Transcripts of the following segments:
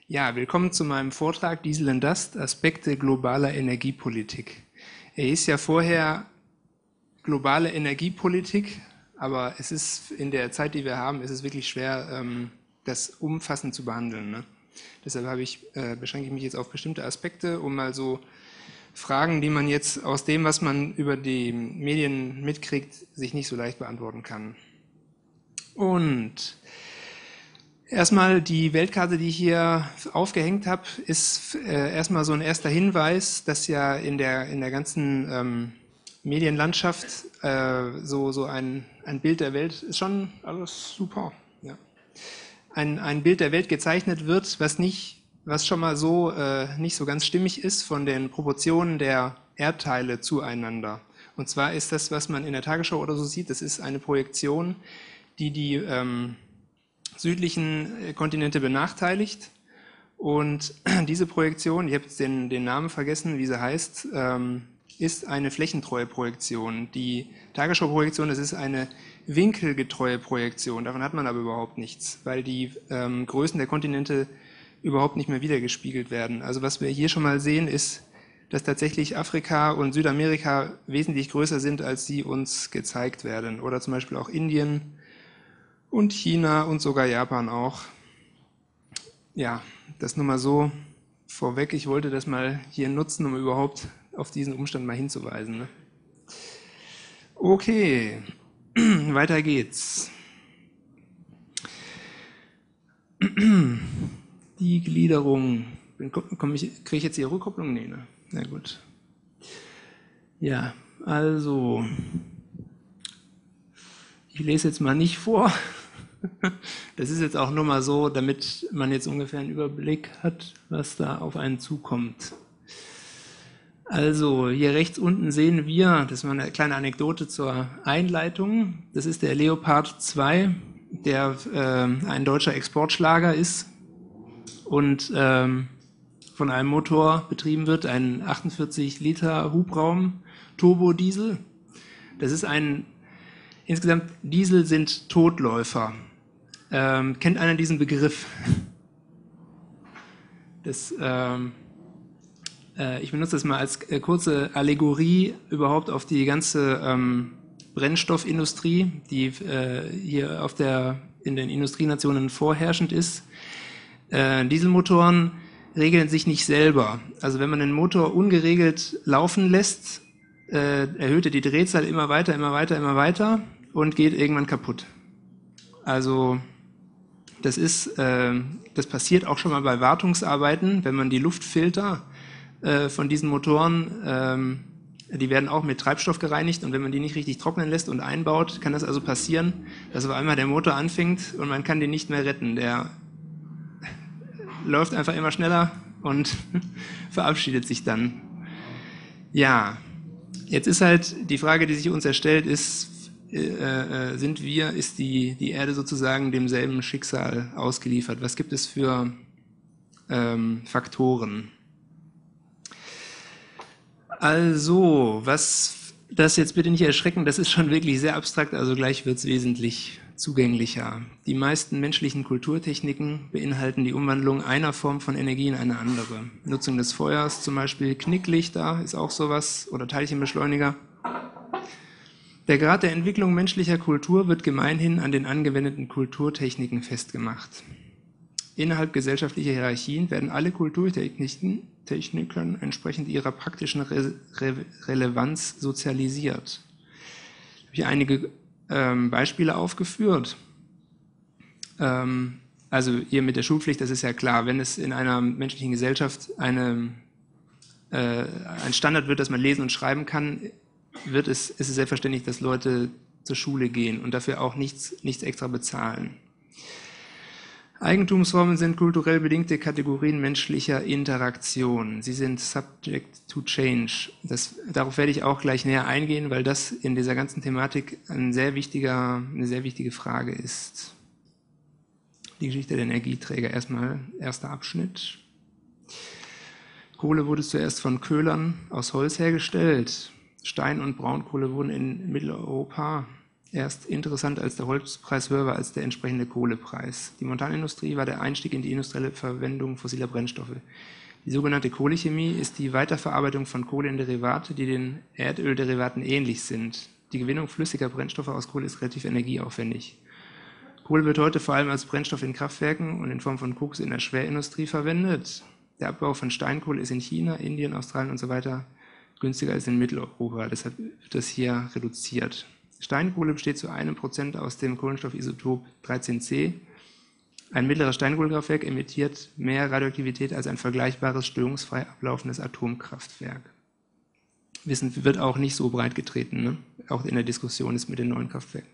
Ja, willkommen zu meinem Vortrag Diesel and Dust, Aspekte globaler Energiepolitik. Er ist ja vorher globale Energiepolitik, aber es ist in der Zeit, die wir haben, ist es wirklich schwer, das umfassend zu behandeln. Ne? Deshalb beschränke ich mich jetzt auf bestimmte Aspekte, um mal so Fragen, die man jetzt aus dem, was man über die Medien mitkriegt, sich nicht so leicht beantworten kann. Und erstmal die Weltkarte, die ich hier aufgehängt habe, ist erstmal so ein erster Hinweis, dass ja in der ganzen Medienlandschaft so ein Bild der Welt ist schon alles super. Ja. Ein Bild der Welt gezeichnet wird, was schon mal so nicht so ganz stimmig ist von den Proportionen der Erdteile zueinander. Und zwar ist das, was man in der Tagesschau oder so sieht, das ist eine Projektion, die südlichen Kontinente benachteiligt. Und diese Projektion, ich habe jetzt den Namen vergessen, wie sie heißt, ist eine flächentreue Projektion. Die Tagesschau-Projektion, das ist eine winkelgetreue Projektion. Davon hat man aber überhaupt nichts, weil die Größen der Kontinente überhaupt nicht mehr wiedergespiegelt werden. Also was wir hier schon mal sehen, ist, dass tatsächlich Afrika und Südamerika wesentlich größer sind, als sie uns gezeigt werden. Oder zum Beispiel auch Indien und China und sogar Japan auch. Ja, das nur mal so vorweg. Ich wollte das mal hier nutzen, um überhaupt auf diesen Umstand mal hinzuweisen. Ne? Okay, weiter geht's. Die Gliederung. Kriege ich jetzt die Rückkopplung? Nee, ne? Na gut. Ja, also, ich lese jetzt mal nicht vor. Das ist jetzt auch nur mal so, damit man jetzt ungefähr einen Überblick hat, was da auf einen zukommt. Also, hier rechts unten sehen wir, das war eine kleine Anekdote zur Einleitung, das ist der Leopard 2, der ein deutscher Exportschlager ist und von einem Motor betrieben wird, ein 48 Liter Hubraum Turbodiesel. Das ist insgesamt Diesel sind Totläufer. Kennt einer diesen Begriff? Ich benutze das mal als kurze Allegorie überhaupt auf die ganze Brennstoffindustrie, die hier in den Industrienationen vorherrschend ist. Dieselmotoren regeln sich nicht selber. Also wenn man den Motor ungeregelt laufen lässt, erhöht er die Drehzahl immer weiter und geht irgendwann kaputt. Also das passiert auch schon mal bei Wartungsarbeiten, wenn man die Luftfilter von diesen Motoren, die werden auch mit Treibstoff gereinigt und wenn man die nicht richtig trocknen lässt und einbaut, kann das also passieren, dass auf einmal der Motor anfängt und man kann den nicht mehr retten. Der läuft einfach immer schneller und verabschiedet sich dann. Ja, jetzt ist halt die Frage, die sich uns erstellt, ist die Erde sozusagen demselben Schicksal ausgeliefert? Was gibt es für Faktoren? Also, das jetzt bitte nicht erschrecken, das ist schon wirklich sehr abstrakt, also gleich wird es wesentlich zugänglicher. Die meisten menschlichen Kulturtechniken beinhalten die Umwandlung einer Form von Energie in eine andere. Nutzung des Feuers, zum Beispiel Knicklichter ist auch sowas, oder Teilchenbeschleuniger. Der Grad der Entwicklung menschlicher Kultur wird gemeinhin an den angewendeten Kulturtechniken festgemacht. Innerhalb gesellschaftlicher Hierarchien werden alle Kulturtechniken entsprechend ihrer praktischen Relevanz sozialisiert. Ich habe hier einige Beispiele aufgeführt. Also hier mit der Schulpflicht, das ist ja klar, wenn es in einer menschlichen Gesellschaft ein Standard wird, dass man lesen und schreiben kann, ist es selbstverständlich, dass Leute zur Schule gehen und dafür auch nichts extra bezahlen. Eigentumsformen sind kulturell bedingte Kategorien menschlicher Interaktion. Sie sind subject to change. Darauf werde ich auch gleich näher eingehen, weil das in dieser ganzen Thematik eine sehr wichtige Frage ist. Die Geschichte der Energieträger erstmal, erster Abschnitt. Kohle wurde zuerst von Köhlern aus Holz hergestellt. Stein- und Braunkohle wurden in Mitteleuropa erst interessant, als der Holzpreis höher war als der entsprechende Kohlepreis. Die Montanindustrie war der Einstieg in die industrielle Verwendung fossiler Brennstoffe. Die sogenannte Kohlechemie ist die Weiterverarbeitung von Kohlenderivate, die den Erdölderivaten ähnlich sind. Die Gewinnung flüssiger Brennstoffe aus Kohle ist relativ energieaufwendig. Kohle wird heute vor allem als Brennstoff in Kraftwerken und in Form von Koks in der Schwerindustrie verwendet. Der Abbau von Steinkohle ist in China, Indien, Australien und so weiter günstiger als in Mitteleuropa. Deshalb wird das hier reduziert. Steinkohle besteht zu 1% aus dem Kohlenstoffisotop 13C. Ein mittleres Steinkohlekraftwerk emittiert mehr Radioaktivität als ein vergleichbares störungsfrei ablaufendes Atomkraftwerk. Wissen wird auch nicht so breit getreten, ne? Auch in der Diskussion ist mit den neuen Kraftwerken.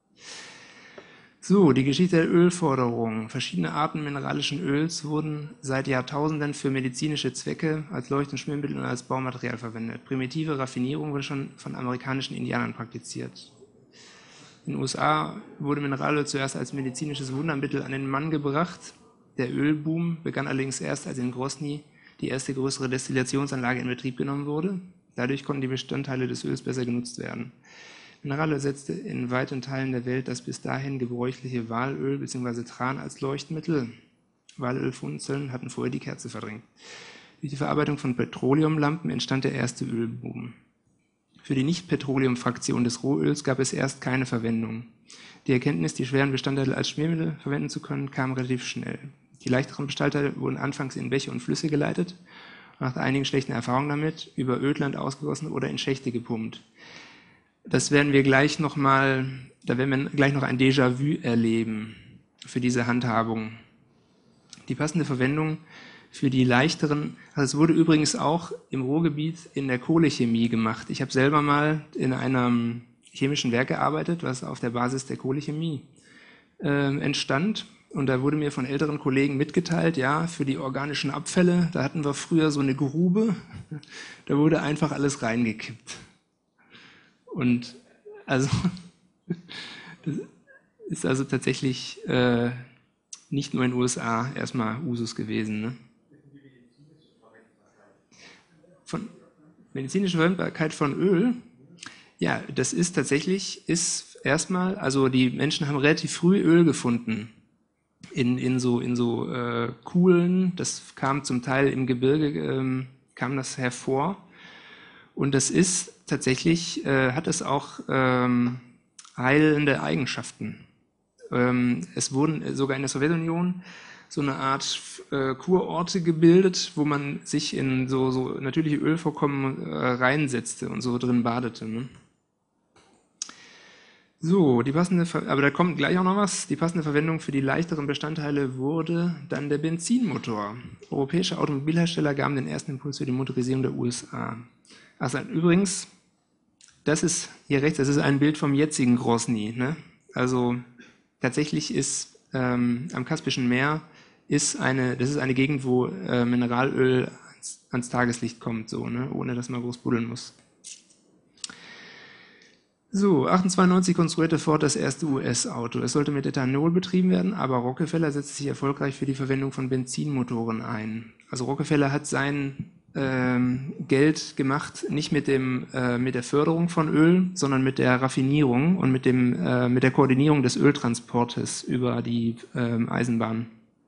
So, die Geschichte der Ölförderung. Verschiedene Arten mineralischen Öls wurden seit Jahrtausenden für medizinische Zwecke als Leucht- und Schmiermittel und als Baumaterial verwendet. Primitive Raffinierung wurde schon von amerikanischen Indianern praktiziert. In den USA wurde Mineralöl zuerst als medizinisches Wundermittel an den Mann gebracht. Der Ölboom begann allerdings erst, als in Grosny die erste größere Destillationsanlage in Betrieb genommen wurde. Dadurch konnten die Bestandteile des Öls besser genutzt werden. Mineralöl ersetzte in weiten Teilen der Welt das bis dahin gebräuchliche Walöl bzw. Tran als Leuchtmittel. Walölfunzeln hatten vorher die Kerze verdrängt. Durch die Verarbeitung von Petroleumlampen entstand der erste Ölboom. Für die Nicht-Petroleum-Fraktion des Rohöls gab es erst keine Verwendung. Die Erkenntnis, die schweren Bestandteile als Schmiermittel verwenden zu können, kam relativ schnell. Die leichteren Bestandteile wurden anfangs in Bäche und Flüsse geleitet und nach einigen schlechten Erfahrungen damit über Ödland ausgegossen oder in Schächte gepumpt. Das werden wir gleich nochmal, da werden wir gleich noch ein Déjà-vu erleben für diese Handhabung. Die passende Verwendung für die leichteren, also es wurde übrigens auch im Ruhrgebiet in der Kohlechemie gemacht. Ich habe selber mal in einem chemischen Werk gearbeitet, was auf der Basis der Kohlechemie entstand. Und da wurde mir von älteren Kollegen mitgeteilt, ja, für die organischen Abfälle, da hatten wir früher so eine Grube, da wurde einfach alles reingekippt. Und also, das ist also tatsächlich nicht nur in den USA erstmal Usus gewesen. Ne? Von medizinische Verwendbarkeit von Öl, ja, das ist tatsächlich, ist erstmal, also die Menschen haben relativ früh Öl gefunden in so Kuhlen, das kam zum Teil im Gebirge, kam das hervor. Und das ist tatsächlich, hat es auch heilende Eigenschaften. Es wurden sogar in der Sowjetunion so eine Art Kurorte gebildet, wo man sich in so natürliche Ölvorkommen reinsetzte und so drin badete. Ne? So, aber da kommt gleich auch noch was. Die passende Verwendung für die leichteren Bestandteile wurde dann der Benzinmotor. Europäische Automobilhersteller gaben den ersten Impuls für die Motorisierung der USA. Also übrigens, das ist hier rechts, das ist ein Bild vom jetzigen Grosny. Ne? Also tatsächlich ist am Kaspischen Meer das ist eine Gegend, wo Mineralöl ans Tageslicht kommt, so, ne? Ohne dass man groß buddeln muss. So, 1892 konstruierte Ford das erste US-Auto. Es sollte mit Ethanol betrieben werden, aber Rockefeller setzte sich erfolgreich für die Verwendung von Benzinmotoren ein. Also Rockefeller hat sein Geld gemacht, nicht mit der Förderung von Öl, sondern mit der Raffinierung und mit der Koordinierung des Öltransportes über die Eisenbahn.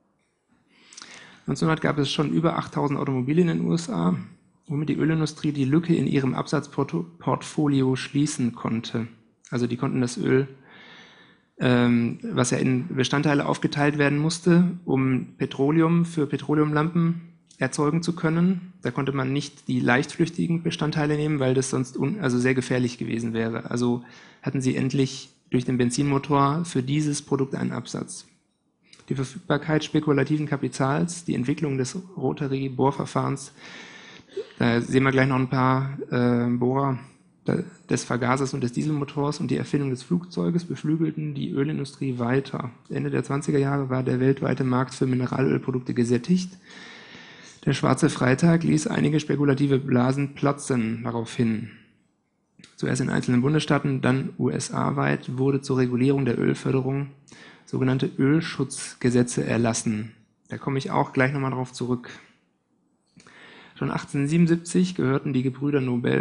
1900 gab es schon über 8000 Automobile in den USA, womit die Ölindustrie die Lücke in ihrem Absatzportfolio schließen konnte. Also die konnten das Öl, was ja in Bestandteile aufgeteilt werden musste, um Petroleum für Petroleumlampen erzeugen zu können. Da konnte man nicht die leichtflüchtigen Bestandteile nehmen, weil das sonst sehr gefährlich gewesen wäre. Also hatten sie endlich durch den Benzinmotor für dieses Produkt einen Absatz. Die Verfügbarkeit spekulativen Kapitals, die Entwicklung des Rotary-Bohrverfahrens, da sehen wir gleich noch ein paar Bohrer des Vergasers und des Dieselmotors und die Erfindung des Flugzeuges beflügelten die Ölindustrie weiter. Ende der 20er Jahre war der weltweite Markt für Mineralölprodukte gesättigt. Der schwarze Freitag ließ einige spekulative Blasen platzen daraufhin. Zuerst in einzelnen Bundesstaaten, dann USA-weit wurde zur Regulierung der Ölförderung sogenannte Ölschutzgesetze erlassen. Da komme ich auch gleich nochmal drauf zurück. Schon 1877 gehörten die Gebrüder Nobel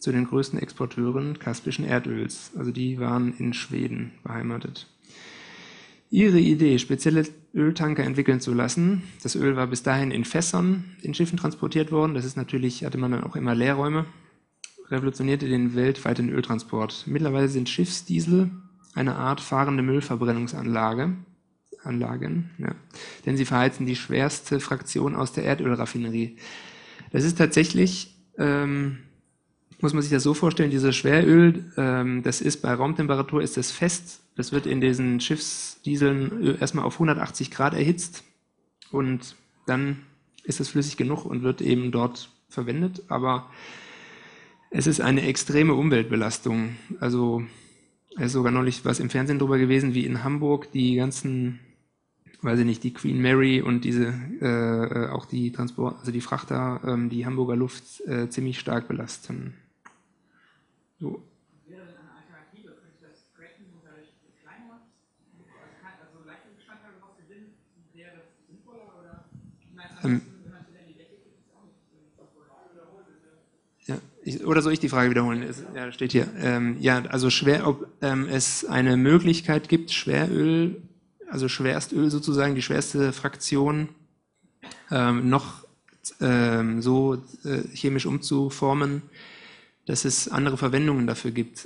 zu den größten Exporteuren kaspischen Erdöls. Also die waren in Schweden beheimatet. Ihre Idee, spezielle Öltanker entwickeln zu lassen, das Öl war bis dahin in Fässern in Schiffen transportiert worden, das ist natürlich, hatte man dann auch immer Leerräume, revolutionierte den weltweiten Öltransport. Mittlerweile sind Schiffsdiesel eine Art fahrende Müllverbrennungsanlagen, ja, denn sie verheizen die schwerste Fraktion aus der Erdölraffinerie. Das ist tatsächlich, muss man sich das so vorstellen, dieses Schweröl, das ist bei Raumtemperatur ist das fest, das wird in diesen Schiffsdieseln erstmal auf 180 Grad erhitzt und dann ist es flüssig genug und wird eben dort verwendet, aber es ist eine extreme Umweltbelastung. Also es ist sogar neulich was im Fernsehen drüber gewesen, wie in Hamburg die ganzen, weiß ich nicht, die Queen Mary und diese auch die Transport, also die Frachter, die Hamburger Luft ziemlich stark belasten. So. Wäre denn eine Alternative, könnte das Cracking dadurch kleiner, also Leistungsbestandteile daraus gewinnen, wäre das sinnvoller oder? Ich meine, ansonsten, wenn man es in die Decke gibt, ist es auch nicht sinnvoller. Ja, oder soll ich die Frage wiederholen? Ja, steht hier. Ja, also ob es eine Möglichkeit gibt, Schweröl, also Schwerstöl sozusagen, die schwerste Fraktion, noch so chemisch umzuformen, dass es andere Verwendungen dafür gibt.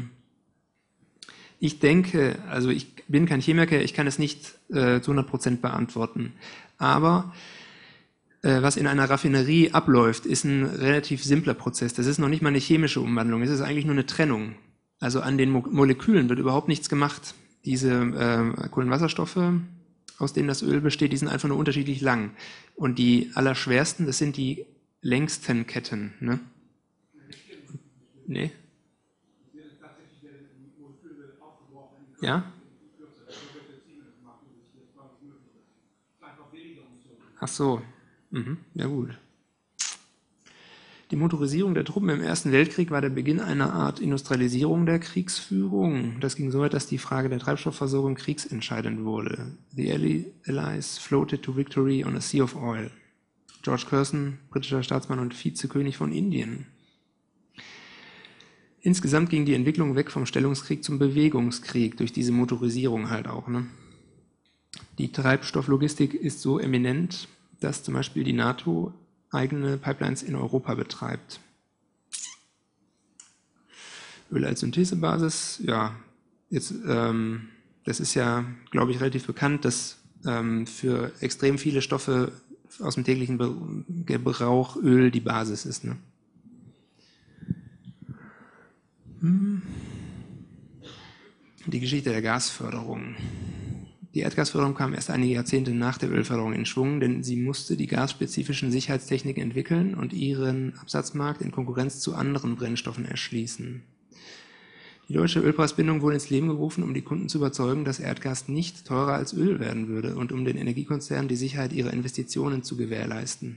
Ich denke, also ich bin kein Chemiker, ich kann es nicht zu 100% beantworten, aber was in einer Raffinerie abläuft, ist ein relativ simpler Prozess. Das ist noch nicht mal eine chemische Umwandlung, es ist eigentlich nur eine Trennung. Also an den Molekülen wird überhaupt nichts gemacht. Diese Kohlenwasserstoffe, aus denen das Öl besteht, die sind einfach nur unterschiedlich lang. Und die allerschwersten, das sind die längsten Ketten. Ne? Nee? Ja? Ach so. Mhm. Ja gut. Die Motorisierung der Truppen im Ersten Weltkrieg war der Beginn einer Art Industrialisierung der Kriegsführung. Das ging so weit, dass die Frage der Treibstoffversorgung kriegsentscheidend wurde. The Allies floated to victory on a sea of oil. George Curzon, britischer Staatsmann und Vizekönig von Indien. Insgesamt ging die Entwicklung weg vom Stellungskrieg zum Bewegungskrieg, durch diese Motorisierung halt auch. Ne? Die Treibstofflogistik ist so eminent, dass zum Beispiel die NATO eigene Pipelines in Europa betreibt. Öl als Synthesebasis, ja, jetzt, das ist ja, glaube ich, relativ bekannt, dass für extrem viele Stoffe aus dem täglichen Gebrauch Öl die Basis ist. Ne? Die Geschichte der Gasförderung. Die Erdgasförderung kam erst einige Jahrzehnte nach der Ölförderung in Schwung, denn sie musste die gasspezifischen Sicherheitstechniken entwickeln und ihren Absatzmarkt in Konkurrenz zu anderen Brennstoffen erschließen. Die deutsche Ölpreisbindung wurde ins Leben gerufen, um die Kunden zu überzeugen, dass Erdgas nicht teurer als Öl werden würde und um den Energiekonzernen die Sicherheit ihrer Investitionen zu gewährleisten.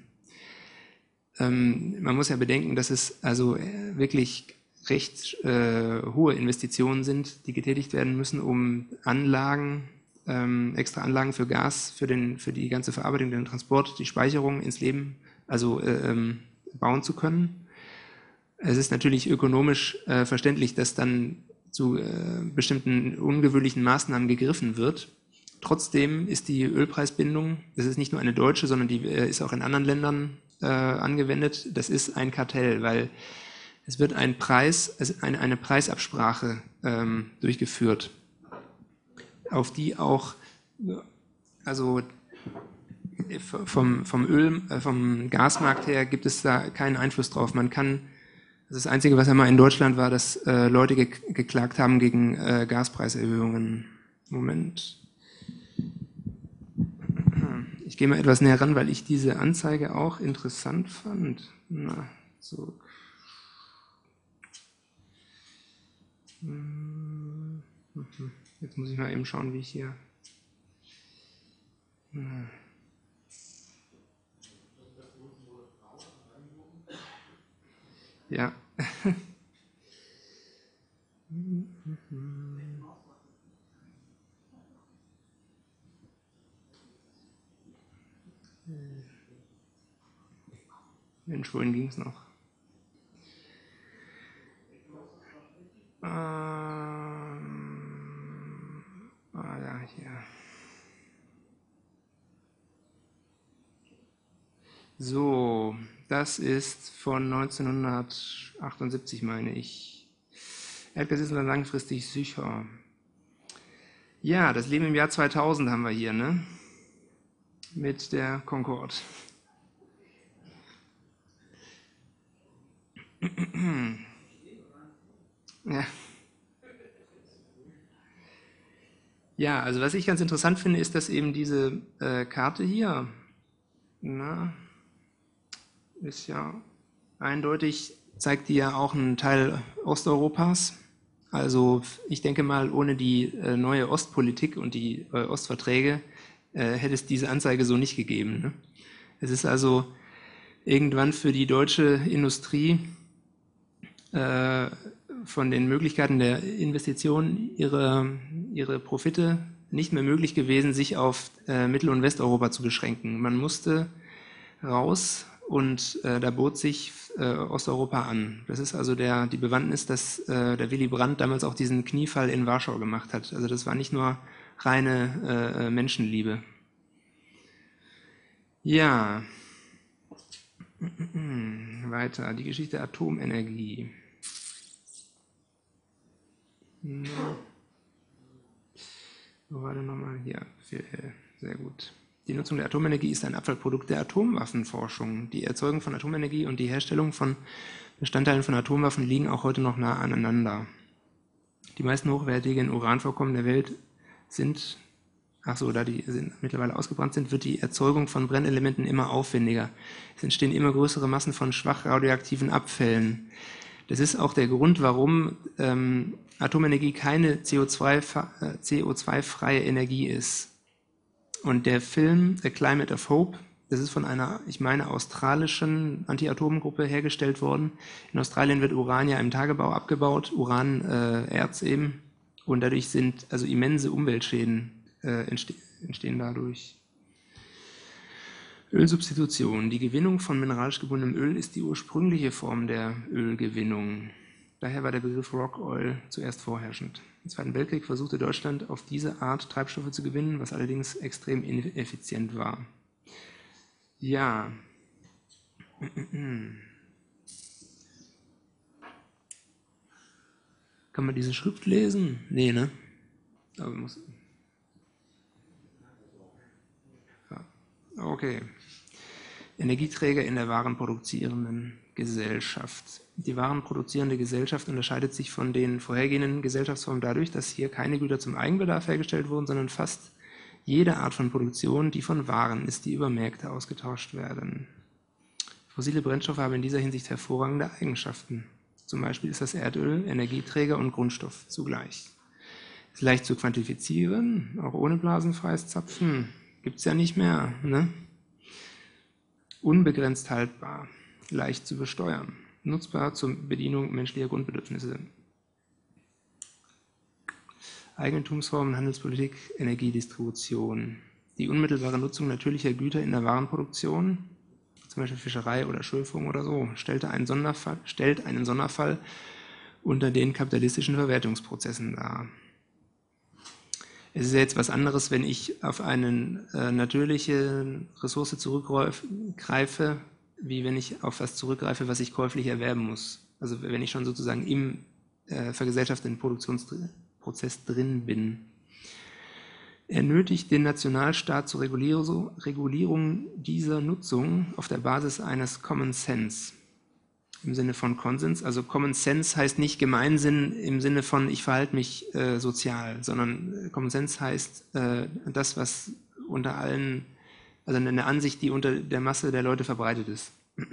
Man muss ja bedenken, dass es also wirklich recht hohe Investitionen sind, die getätigt werden müssen, um Anlagen, extra Anlagen für Gas, für die ganze Verarbeitung, den Transport, die Speicherung ins Leben, also bauen zu können. Es ist natürlich ökonomisch verständlich, dass dann zu bestimmten ungewöhnlichen Maßnahmen gegriffen wird. Trotzdem ist die Ölpreisbindung, das ist nicht nur eine deutsche, sondern die ist auch in anderen Ländern angewendet. Das ist ein Kartell, weil es wird eine Preisabsprache durchgeführt, auf die auch, also vom Gasmarkt her gibt es da keinen Einfluss drauf. Man kann, das Einzige, was einmal in Deutschland war, dass Leute geklagt haben gegen Gaspreiserhöhungen. Moment. Ich gehe mal etwas näher ran, weil ich diese Anzeige auch interessant fand. Na, so. Jetzt muss ich mal eben schauen, wie ich hier. Ja. Mensch, wohin ging es noch? So, das ist von 1978, meine ich. Erdgas ist dann langfristig sicher. Ja, das Leben im Jahr 2000 haben wir hier, ne? Mit der Concorde. Ja. Ja, also was ich ganz interessant finde, ist, dass eben diese Karte hier, na, ist ja eindeutig, zeigt die ja auch einen Teil Osteuropas. Also ich denke mal, ohne die neue Ostpolitik und die Ostverträge hätte es diese Anzeige so nicht gegeben. Ne? Es ist also irgendwann für die deutsche Industrie von den Möglichkeiten der Investitionen ihre Profite nicht mehr möglich gewesen, sich auf Mittel- und Westeuropa zu beschränken. Man musste raus und da bot sich Osteuropa an. Das ist also die Bewandtnis, dass der Willy Brandt damals auch diesen Kniefall in Warschau gemacht hat. Also das war nicht nur reine Menschenliebe. Ja, weiter, die Geschichte der Atomenergie. Wo war der nochmal? Hier, sehr gut. Die Nutzung der Atomenergie ist ein Abfallprodukt der Atomwaffenforschung. Die Erzeugung von Atomenergie und die Herstellung von Bestandteilen von Atomwaffen liegen auch heute noch nah aneinander. Die meisten hochwertigen Uranvorkommen der Welt sind, da die mittlerweile ausgebrannt sind, wird die Erzeugung von Brennelementen immer aufwendiger. Es entstehen immer größere Massen von schwach radioaktiven Abfällen. Das ist auch der Grund, warum Atomenergie keine CO2-freie Energie ist. Und der Film The Climate of Hope, das ist von einer, ich meine, australischen Anti-Atom-Gruppe hergestellt worden. In Australien wird Uran ja im Tagebau abgebaut, Uranerz eben. Und dadurch sind also immense Umweltschäden entstehen dadurch. Ölsubstitution. Die Gewinnung von mineralisch gebundenem Öl ist die ursprüngliche Form der Ölgewinnung. Daher war der Begriff Rock Oil zuerst vorherrschend. Im Zweiten Weltkrieg versuchte Deutschland auf diese Art Treibstoffe zu gewinnen, was allerdings extrem ineffizient war. Ja. Kann man diese Schrift lesen? Nee, ne? Aber muss. Ja. Okay. Energieträger in der warenproduzierenden Gesellschaft. Die warenproduzierende Gesellschaft unterscheidet sich von den vorhergehenden Gesellschaftsformen dadurch, dass hier keine Güter zum Eigenbedarf hergestellt wurden, sondern fast jede Art von Produktion, die von Waren ist, die über Märkte ausgetauscht werden. Fossile Brennstoffe haben in dieser Hinsicht hervorragende Eigenschaften. Zum Beispiel ist das Erdöl Energieträger und Grundstoff zugleich. Ist leicht zu quantifizieren, auch ohne blasenfreies Zapfen. Gibt es ja nicht mehr, ne? Unbegrenzt haltbar, leicht zu besteuern, nutzbar zur Bedienung menschlicher Grundbedürfnisse. Eigentumsformen, Handelspolitik, Energiedistribution. Die unmittelbare Nutzung natürlicher Güter in der Warenproduktion, zum Beispiel Fischerei oder Schöpfung oder so, stellt einen Sonderfall unter den kapitalistischen Verwertungsprozessen dar. Es ist jetzt was anderes, wenn ich auf eine natürliche Ressource zurückgreife, wie wenn ich auf was zurückgreife, was ich käuflich erwerben muss. Also wenn ich schon sozusagen im vergesellschafteten Produktionsprozess drin bin. Er nötigt den Nationalstaat zur Regulierung dieser Nutzung auf der Basis eines Common Sense. Im Sinne von Konsens, also Common Sense heißt nicht Gemeinsinn im Sinne von ich verhalte mich sozial, sondern Common Sense heißt das, was unter allen, also eine Ansicht, die unter der Masse der Leute verbreitet ist.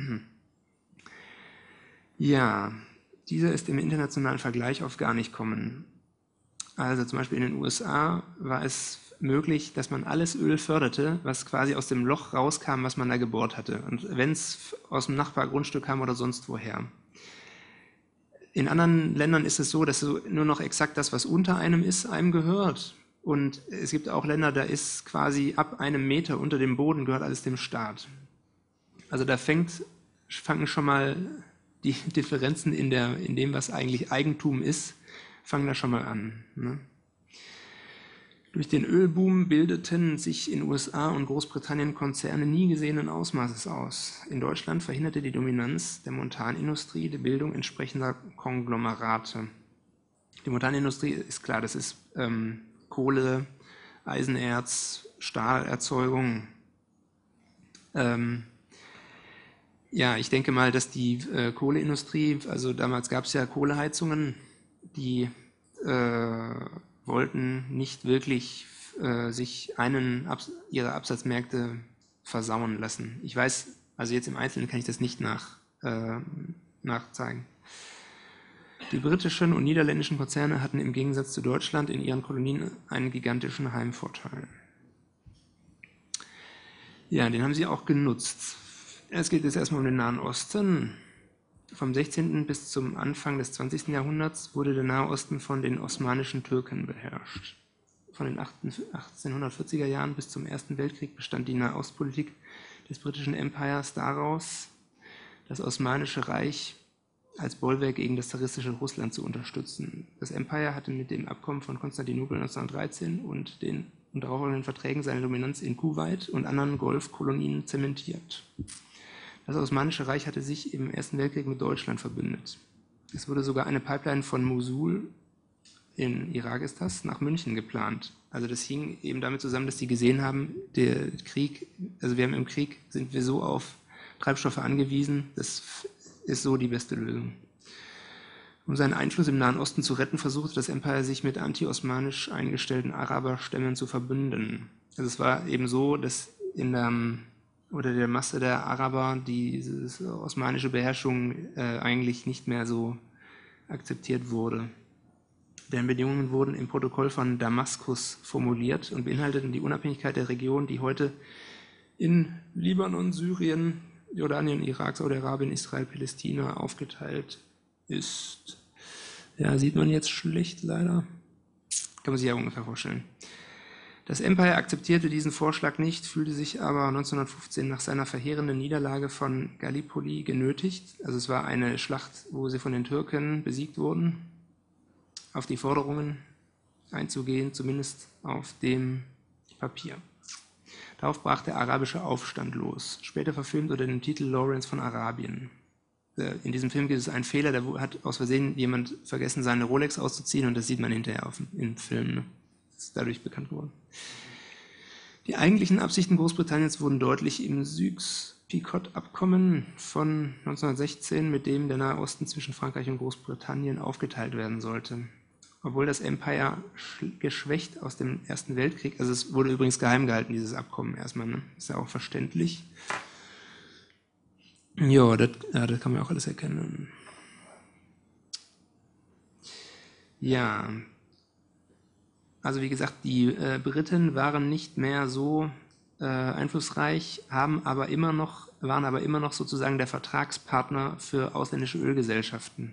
Ja, dieser ist im internationalen Vergleich auf gar nicht kommen. Also zum Beispiel in den USA war es möglich, dass man alles Öl förderte, was quasi aus dem Loch rauskam, was man da gebohrt hatte. Und wenn es aus dem Nachbargrundstück kam oder sonst woher. In anderen Ländern ist es so, dass nur noch exakt das, was unter einem ist, einem gehört. Und es gibt auch Länder, da ist quasi ab 1 Meter unter dem Boden gehört alles dem Staat. Also da fangen schon mal die Differenzen in dem, was eigentlich Eigentum ist, fangen da schon mal an. Ne? Durch den Ölboom bildeten sich in USA und Großbritannien Konzerne nie gesehenen Ausmaßes aus. In Deutschland verhinderte die Dominanz der Montanindustrie die Bildung entsprechender Konglomerate. Die Montanindustrie ist klar, das ist Kohle, Eisenerz, Stahlerzeugung. Ja, ich denke mal, dass die Kohleindustrie, also damals gab es ja Kohleheizungen, die wollten nicht wirklich sich ihrer Absatzmärkte versauen lassen. Ich weiß, also jetzt im Einzelnen kann ich das nicht nachzeigen. Die britischen und niederländischen Konzerne hatten im Gegensatz zu Deutschland in ihren Kolonien einen gigantischen Heimvorteil. Ja, den haben sie auch genutzt. Es geht jetzt erstmal um den Nahen Osten. Vom 16. bis zum Anfang des 20. Jahrhunderts wurde der Nahe Osten von den osmanischen Türken beherrscht. Von den 1840er Jahren bis zum Ersten Weltkrieg bestand die Nahostpolitik des britischen Empires daraus, das Osmanische Reich als Bollwerk gegen das zaristische Russland zu unterstützen. Das Empire hatte mit dem Abkommen von Konstantinopel 1913 und den darauffolgenden Verträgen seine Dominanz in Kuwait und anderen Golfkolonien zementiert. Das Osmanische Reich hatte sich im Ersten Weltkrieg mit Deutschland verbündet. Es wurde sogar eine Pipeline von Mosul, in Irak ist das, nach München geplant. Also das hing eben damit zusammen, dass die gesehen haben, der Krieg, also im Krieg sind wir so auf Treibstoffe angewiesen, das ist so die beste Lösung. Um seinen Einfluss im Nahen Osten zu retten, versuchte das Empire, sich mit anti-osmanisch eingestellten Araberstämmen zu verbünden. Also es war eben so, dass unter der Masse der Araber diese osmanische Beherrschung eigentlich nicht mehr so akzeptiert wurde. Deren Bedingungen wurden im Protokoll von Damaskus formuliert und beinhalteten die Unabhängigkeit der Region, die heute in Libanon, Syrien, Jordanien, Irak, Saudi-Arabien, Israel, Palästina aufgeteilt ist. Ja, sieht man jetzt schlecht leider. Kann man sich ja ungefähr vorstellen. Das Empire akzeptierte diesen Vorschlag nicht, fühlte sich aber 1915 nach seiner verheerenden Niederlage von Gallipoli genötigt, also es war eine Schlacht, wo sie von den Türken besiegt wurden, auf die Forderungen einzugehen, zumindest auf dem Papier. Darauf brach der arabische Aufstand los, später verfilmt unter dem Titel Lawrence von Arabien. In diesem Film gibt es einen Fehler, da hat aus Versehen jemand vergessen, seine Rolex auszuziehen und das sieht man hinterher im Film. Ne? Das ist dadurch bekannt geworden. Die eigentlichen Absichten Großbritanniens wurden deutlich im Sykes-Picot-Abkommen von 1916, mit dem der Nahe Osten zwischen Frankreich und Großbritannien aufgeteilt werden sollte. Obwohl das Empire geschwächt aus dem Ersten Weltkrieg, also es wurde übrigens geheim gehalten, dieses Abkommen erstmal, ne? Ist ja auch verständlich. Ja, das kann man auch alles erkennen. Ja, also wie gesagt, die Briten waren nicht mehr so einflussreich, waren aber immer noch sozusagen der Vertragspartner für ausländische Ölgesellschaften.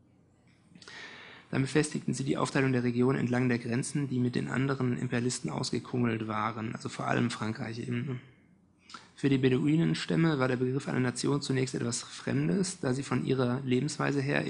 Damit festigten sie die Aufteilung der Region entlang der Grenzen, die mit den anderen Imperialisten ausgekungelt waren, also vor allem Frankreich eben. Für die Beduinenstämme war der Begriff einer Nation zunächst etwas Fremdes, da sie von ihrer Lebensweise her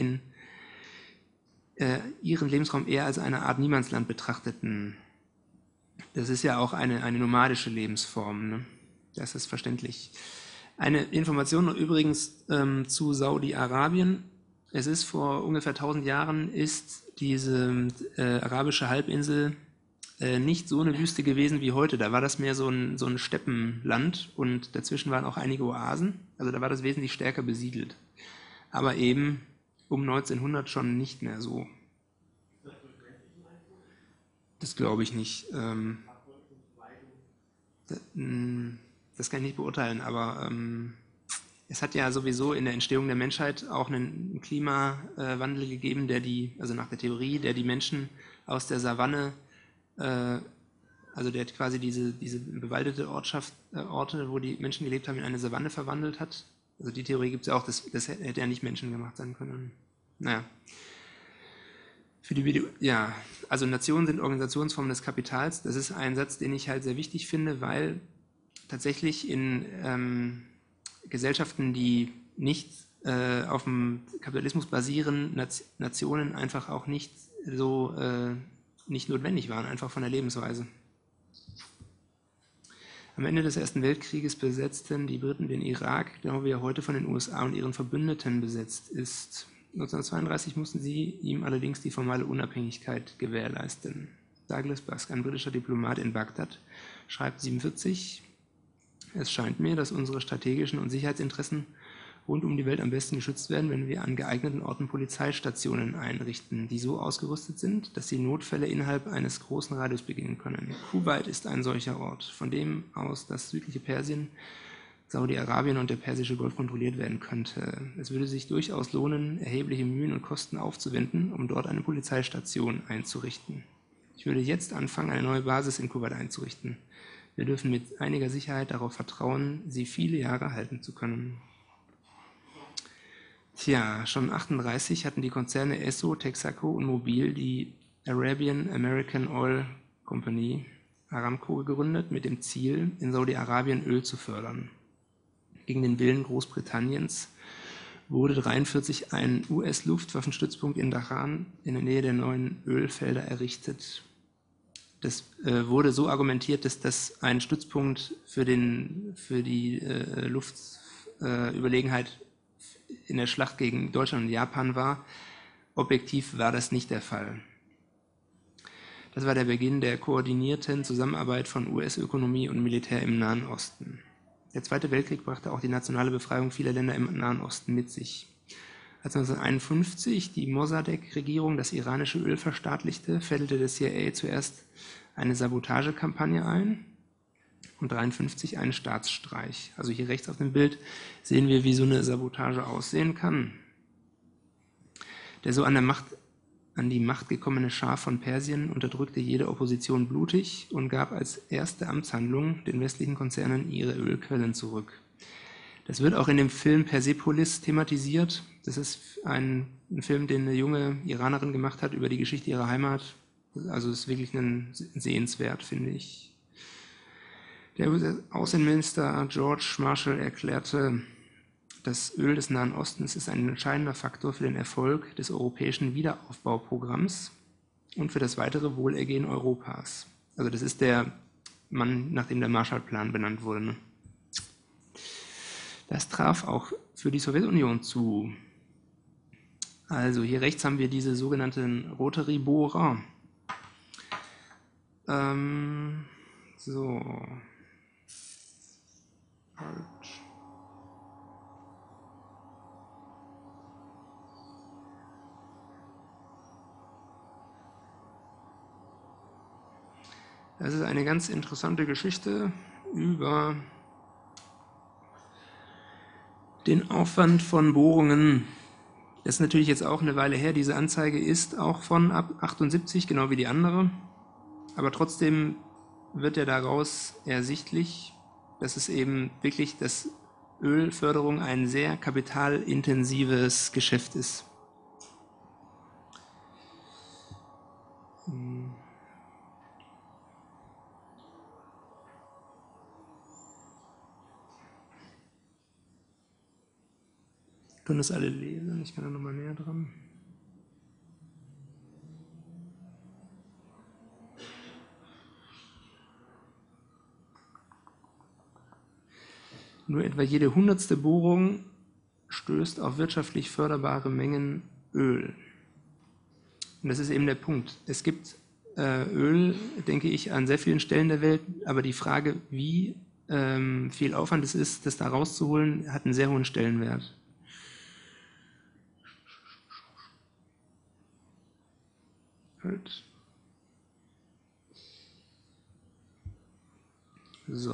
ihren Lebensraum eher als eine Art Niemandsland betrachteten. Das ist ja auch eine nomadische Lebensform, ne? Das ist verständlich. Eine Information noch übrigens zu Saudi-Arabien. Es ist vor ungefähr 1000 Jahren ist diese arabische Halbinsel nicht so eine Wüste gewesen wie heute. Da war das mehr so ein Steppenland und dazwischen waren auch einige Oasen. Also da war das wesentlich stärker besiedelt. Aber eben um 1900 schon nicht mehr so. Das glaube ich nicht. Das kann ich nicht beurteilen, aber es hat ja sowieso in der Entstehung der Menschheit auch einen Klimawandel gegeben, also nach der Theorie, der die Menschen aus der Savanne, also der quasi diese bewaldete Orte, wo die Menschen gelebt haben, in eine Savanne verwandelt hat. Also die Theorie gibt es ja auch, das hätte ja nicht menschengemacht sein können. Naja. Also Nationen sind Organisationsformen des Kapitals. Das ist ein Satz, den ich halt sehr wichtig finde, weil tatsächlich in Gesellschaften, die nicht auf dem Kapitalismus basieren, Nationen einfach auch nicht so nicht notwendig waren, einfach von der Lebensweise. Am Ende des Ersten Weltkrieges besetzten die Briten den Irak, genau wie er heute von den USA und ihren Verbündeten besetzt ist. 1932 mussten sie ihm allerdings die formale Unabhängigkeit gewährleisten. Douglas Busk, ein britischer Diplomat in Bagdad, schreibt 1947: Es scheint mir, dass unsere strategischen und Sicherheitsinteressen rund um die Welt am besten geschützt werden, wenn wir an geeigneten Orten Polizeistationen einrichten, die so ausgerüstet sind, dass sie Notfälle innerhalb eines großen Radius beginnen können. Kuwait ist ein solcher Ort, von dem aus das südliche Persien, Saudi-Arabien und der Persische Golf kontrolliert werden könnte. Es würde sich durchaus lohnen, erhebliche Mühen und Kosten aufzuwenden, um dort eine Polizeistation einzurichten. Ich würde jetzt anfangen, eine neue Basis in Kuwait einzurichten. Wir dürfen mit einiger Sicherheit darauf vertrauen, sie viele Jahre halten zu können. Tja, schon 1938 hatten die Konzerne Esso, Texaco und Mobil die Arabian American Oil Company, Aramco, gegründet, mit dem Ziel, in Saudi-Arabien Öl zu fördern. Gegen den Willen Großbritanniens wurde 1943 ein US-Luftwaffenstützpunkt in Dachan in der Nähe der neuen Ölfelder errichtet. Das wurde so argumentiert, dass das ein Stützpunkt für die Luftüberlegenheit in der Schlacht gegen Deutschland und Japan war. Objektiv war das nicht der Fall. Das war der Beginn der koordinierten Zusammenarbeit von US-Ökonomie und Militär im Nahen Osten. Der Zweite Weltkrieg brachte auch die nationale Befreiung vieler Länder im Nahen Osten mit sich. Als 1951 die Mossadegh-Regierung das iranische Öl verstaatlichte, fällte der CIA zuerst eine Sabotagekampagne ein und 1953 einen Staatsstreich. Also hier rechts auf dem Bild sehen wir, wie so eine Sabotage aussehen kann. Der so an die Macht gekommene Schah von Persien unterdrückte jede Opposition blutig und gab als erste Amtshandlung den westlichen Konzernen ihre Ölquellen zurück. Das wird auch in dem Film Persepolis thematisiert. Das ist ein Film, den eine junge Iranerin gemacht hat über die Geschichte ihrer Heimat. Also es ist wirklich sehenswert, finde ich. Der Außenminister George Marshall erklärte, das Öl des Nahen Ostens ist ein entscheidender Faktor für den Erfolg des europäischen Wiederaufbauprogramms und für das weitere Wohlergehen Europas. Also das ist der Mann, nach dem der Marshallplan benannt wurde. Ne? Das traf auch für die Sowjetunion zu. Also hier rechts haben wir diese sogenannten Rotary-Bohrer. So. Halt. Das ist eine ganz interessante Geschichte über den Aufwand von Bohrungen. Das ist natürlich jetzt auch eine Weile her. Diese Anzeige ist auch von ab 78, genau wie die andere. Aber trotzdem wird ja daraus ersichtlich, dass es eben wirklich, dass Ölförderung ein sehr kapitalintensives Geschäft ist. Können das alle lesen? Ich kann da nochmal näher dran. Nur etwa jede 100. Bohrung stößt auf wirtschaftlich förderbare Mengen Öl. Und das ist eben der Punkt. Es gibt Öl, denke ich, an sehr vielen Stellen der Welt, aber die Frage, wie viel Aufwand es ist, das da rauszuholen, hat einen sehr hohen Stellenwert. Halt. So.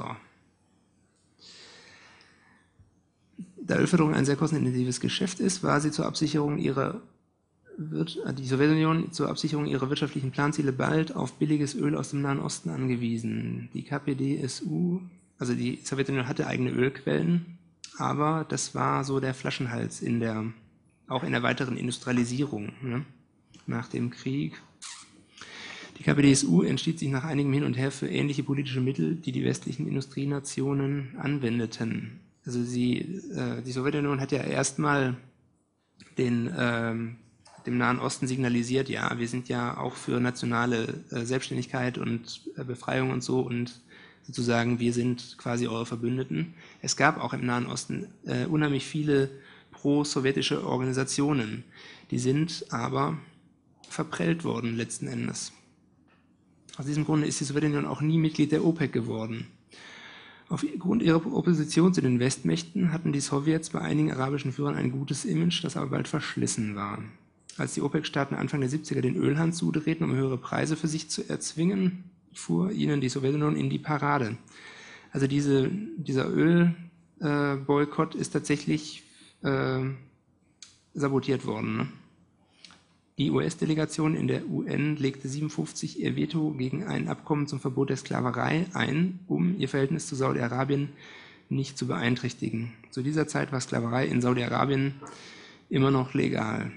Da Ölförderung ein sehr kostenintensives Geschäft ist, war sie zur Absicherung die Sowjetunion zur Absicherung ihrer wirtschaftlichen Planziele bald auf billiges Öl aus dem Nahen Osten angewiesen. Die KPDSU, also die Sowjetunion hatte eigene Ölquellen, aber das war so der Flaschenhals auch in der weiteren Industrialisierung, ne, nach dem Krieg. Die KPDSU entschied sich nach einigem Hin und Her für ähnliche politische Mittel, die die westlichen Industrienationen anwendeten. Also die Sowjetunion hat ja erstmal den dem Nahen Osten signalisiert, ja, wir sind ja auch für nationale Selbstständigkeit und Befreiung und so und sozusagen wir sind quasi eure Verbündeten. Es gab auch im Nahen Osten unheimlich viele pro-sowjetische Organisationen. Die sind aber verprellt worden letzten Endes. Aus diesem Grunde ist die Sowjetunion auch nie Mitglied der OPEC geworden. Aufgrund ihrer Opposition zu den Westmächten hatten die Sowjets bei einigen arabischen Führern ein gutes Image, das aber bald verschlissen war. Als die OPEC-Staaten Anfang der 70er den Ölhahn zudrehten, um höhere Preise für sich zu erzwingen, fuhr ihnen die Sowjetunion in die Parade. Also dieser Ölboykott ist tatsächlich sabotiert worden. Ne? Die US-Delegation in der UN legte 1957 ihr Veto gegen ein Abkommen zum Verbot der Sklaverei ein, um ihr Verhältnis zu Saudi-Arabien nicht zu beeinträchtigen. Zu dieser Zeit war Sklaverei in Saudi-Arabien immer noch legal.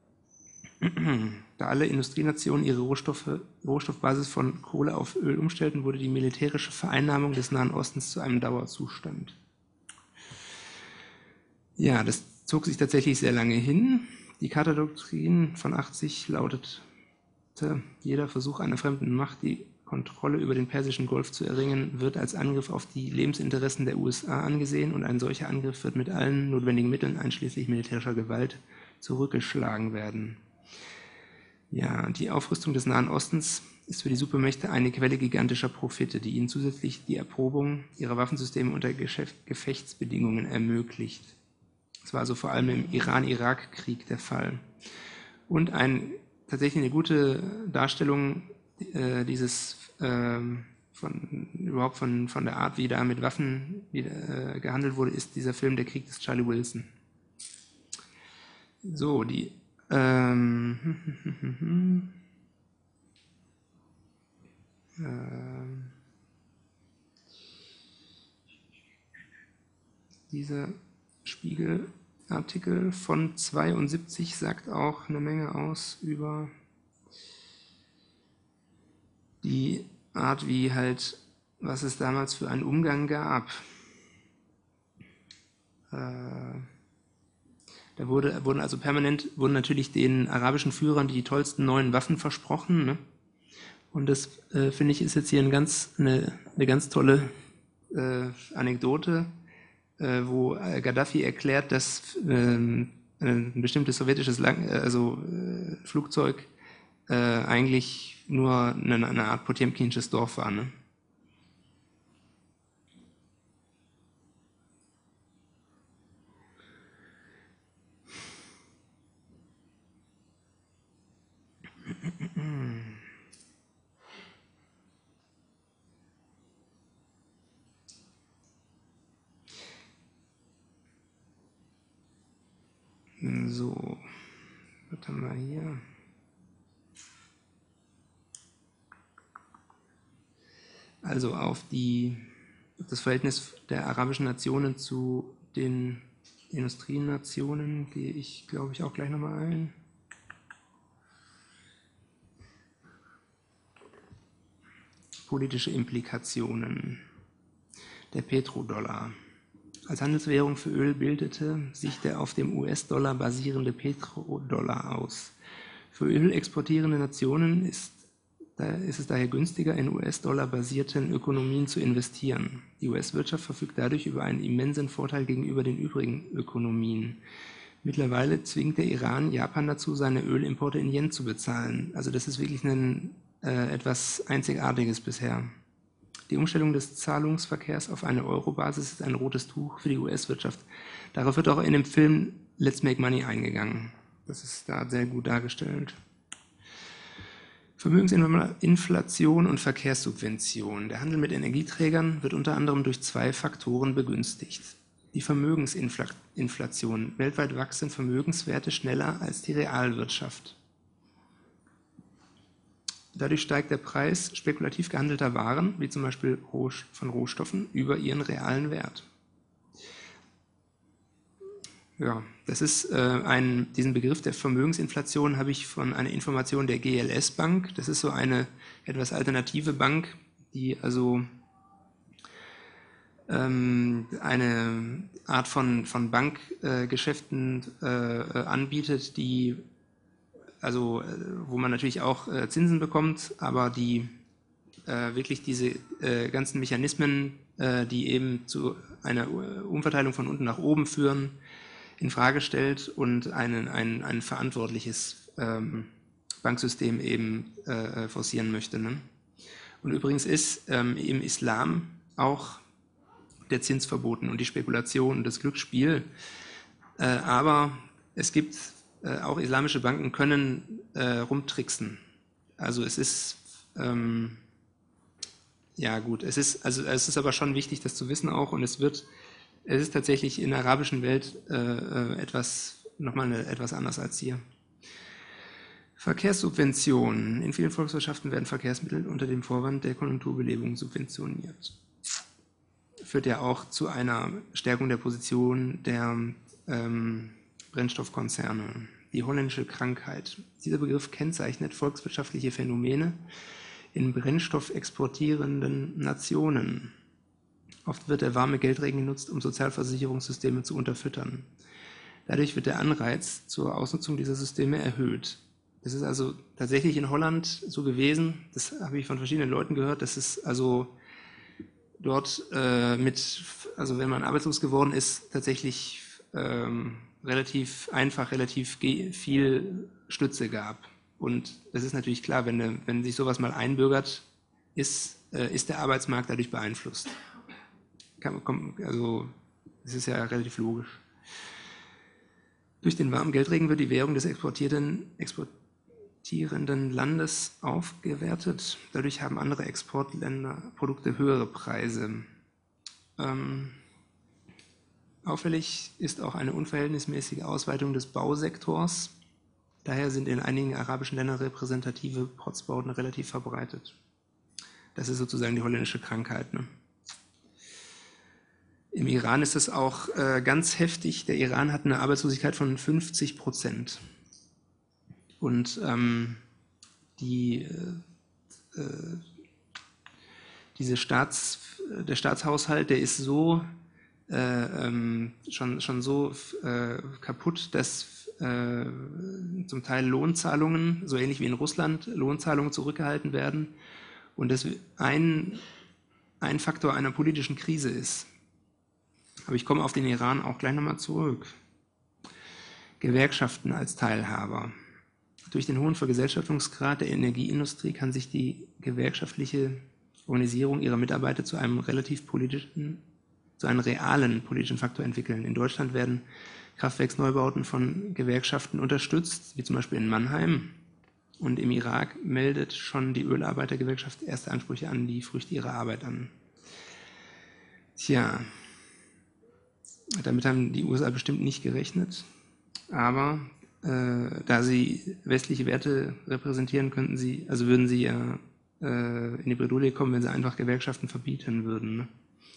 Da alle Industrienationen ihre Rohstoffbasis von Kohle auf Öl umstellten, wurde die militärische Vereinnahmung des Nahen Ostens zu einem Dauerzustand. Ja, das zog sich tatsächlich sehr lange hin. Die Carter-Doktrin von 80 lautete, jeder Versuch einer fremden Macht, die Kontrolle über den Persischen Golf zu erringen, wird als Angriff auf die Lebensinteressen der USA angesehen und ein solcher Angriff wird mit allen notwendigen Mitteln, einschließlich militärischer Gewalt, zurückgeschlagen werden. Ja, die Aufrüstung des Nahen Ostens ist für die Supermächte eine Quelle gigantischer Profite, die ihnen zusätzlich die Erprobung ihrer Waffensysteme unter Gefechtsbedingungen ermöglicht. Das war also vor allem im Iran-Irak-Krieg der Fall. Und tatsächlich eine gute Darstellung von der Art, wie da mit Waffen gehandelt wurde, ist dieser Film Der Krieg des Charlie Wilson. So, dieser Spiegelartikel von 72 sagt auch eine Menge aus über die Art, wie halt, was es damals für einen Umgang gab. Da wurden also permanent natürlich den arabischen Führern die tollsten neuen Waffen versprochen. Ne? Und das, finde ich, ist jetzt hier eine ganz tolle Anekdote, wo Gaddafi erklärt, dass ein bestimmtes sowjetisches Flugzeug eigentlich nur eine Art potemkinsches Dorf war. Ne? So, was haben wir hier? Also auf das Verhältnis der arabischen Nationen zu den Industrienationen gehe ich, glaube ich, auch gleich nochmal ein. Politische Implikationen. Der Petrodollar. Als Handelswährung für Öl bildete sich der auf dem US-Dollar basierende Petrodollar aus. Für ölexportierende Nationen ist es daher günstiger, in US-Dollar-basierten Ökonomien zu investieren. Die US-Wirtschaft verfügt dadurch über einen immensen Vorteil gegenüber den übrigen Ökonomien. Mittlerweile zwingt der Iran Japan dazu, seine Ölimporte in Yen zu bezahlen. Also das ist wirklich etwas Einzigartiges bisher. Die Umstellung des Zahlungsverkehrs auf eine Euro-Basis ist ein rotes Tuch für die US-Wirtschaft. Darauf wird auch in dem Film Let's Make Money eingegangen. Das ist da sehr gut dargestellt. Vermögensinflation und Verkehrssubvention. Der Handel mit Energieträgern wird unter anderem durch 2 Faktoren begünstigt. Die Vermögensinflation. Weltweit wachsen Vermögenswerte schneller als die Realwirtschaft. Dadurch steigt der Preis spekulativ gehandelter Waren, wie zum Beispiel von Rohstoffen, über ihren realen Wert. Ja, das ist diesen Begriff der Vermögensinflation habe ich von einer Information der GLS Bank. Das ist so eine etwas alternative Bank, die also eine Art von Bankgeschäften anbietet, die wo man natürlich auch Zinsen bekommt, aber die wirklich diese ganzen Mechanismen, die eben zu einer Umverteilung von unten nach oben führen, in Frage stellt und ein verantwortliches Banksystem eben forcieren möchte. Ne? Und übrigens ist im Islam auch der Zins verboten und die Spekulation und das Glücksspiel. Aber es gibt auch islamische Banken können rumtricksen. Also es ist ja gut, es ist aber schon wichtig, das zu wissen auch, und es ist tatsächlich in der arabischen Welt nochmal etwas anders als hier. Verkehrssubventionen. In vielen Volkswirtschaften werden Verkehrsmittel unter dem Vorwand der Konjunkturbelebung subventioniert. Führt ja auch zu einer Stärkung der Position der Brennstoffkonzerne. Die holländische Krankheit. Dieser Begriff kennzeichnet volkswirtschaftliche Phänomene in brennstoffexportierenden Nationen. Oft wird der warme Geldregen genutzt, um Sozialversicherungssysteme zu unterfüttern. Dadurch wird der Anreiz zur Ausnutzung dieser Systeme erhöht. Das ist also tatsächlich in Holland so gewesen, das habe ich von verschiedenen Leuten gehört, dass es also dort wenn man arbeitslos geworden ist, tatsächlich relativ einfach, relativ viel Stütze gab. Und das ist natürlich klar, wenn sich sowas mal einbürgert, ist der Arbeitsmarkt dadurch beeinflusst. Also das ist ja relativ logisch. Durch den warmen Geldregen wird die Währung des exportierenden Landes aufgewertet. Dadurch haben andere Exportländer Produkte höhere Preise. Auffällig ist auch eine unverhältnismäßige Ausweitung des Bausektors. Daher sind in einigen arabischen Ländern repräsentative Protzbauten relativ verbreitet. Das ist sozusagen die holländische Krankheit. Ne? Im Iran ist es auch ganz heftig. Der Iran hat eine Arbeitslosigkeit von 50%. Und der Staatshaushalt, der ist so schon so kaputt, dass zum Teil Lohnzahlungen, so ähnlich wie in Russland, Lohnzahlungen zurückgehalten werden und das ein Faktor einer politischen Krise ist. Aber ich komme auf den Iran auch gleich nochmal zurück. Gewerkschaften als Teilhaber. Durch den hohen Vergesellschaftungsgrad der Energieindustrie kann sich die gewerkschaftliche Organisierung ihrer Mitarbeiter zu einem realen politischen Faktor entwickeln. In Deutschland werden Kraftwerksneubauten von Gewerkschaften unterstützt, wie zum Beispiel in Mannheim. Und im Irak meldet schon die Ölarbeitergewerkschaft erste Ansprüche an die Früchte ihrer Arbeit an. Tja, damit haben die USA bestimmt nicht gerechnet, aber da sie westliche Werte repräsentieren, würden sie ja in die Bredouille kommen, wenn sie einfach Gewerkschaften verbieten würden. Ne?